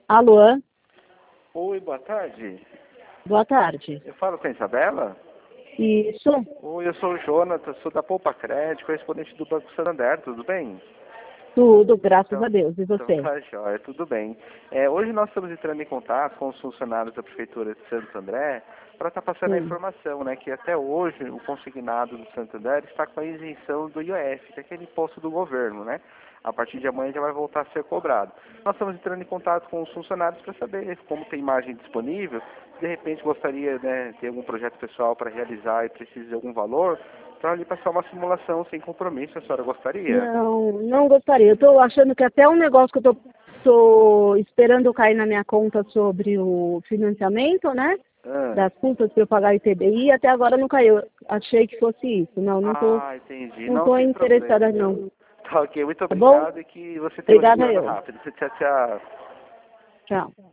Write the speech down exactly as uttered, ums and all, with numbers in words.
Alô? Oi, boa tarde. Boa tarde. Eu falo com a Isabela? Isso? Oi, eu sou o Jonathan, sou da Poupa Crédito, correspondente do Banco Santander, tudo bem? Tudo, graças Então, a Deus. E então você? tá jóia, tudo bem. É, hoje nós estamos entrando em contato com os funcionários da Prefeitura de Santo André para estar passando a Sim. informação, né, que até hoje o consignado do Santo André está com a isenção do I O F, que é aquele imposto do governo, né? A partir de amanhã já vai voltar a ser cobrado. Nós estamos entrando em contato com os funcionários para saber como tem imagem disponível, se de repente gostaria, né, de ter algum projeto pessoal para realizar e precisa de algum valor, para ali passar uma simulação sem compromisso, a senhora gostaria? Não, não gostaria. Eu estou achando que até um negócio que eu estou tô, tô esperando cair na minha conta sobre o financiamento, né? Ah. Das culpas para eu pagar I T B I, até agora não caiu. Achei que fosse isso. Não, não tô, Ah, entendi. não Não tô tem interessada, problema. não. Tá ok, muito Tá bom? obrigado e que você tenha um Obrigada retorno eu. rápido. Tchau, tchau. Tchau.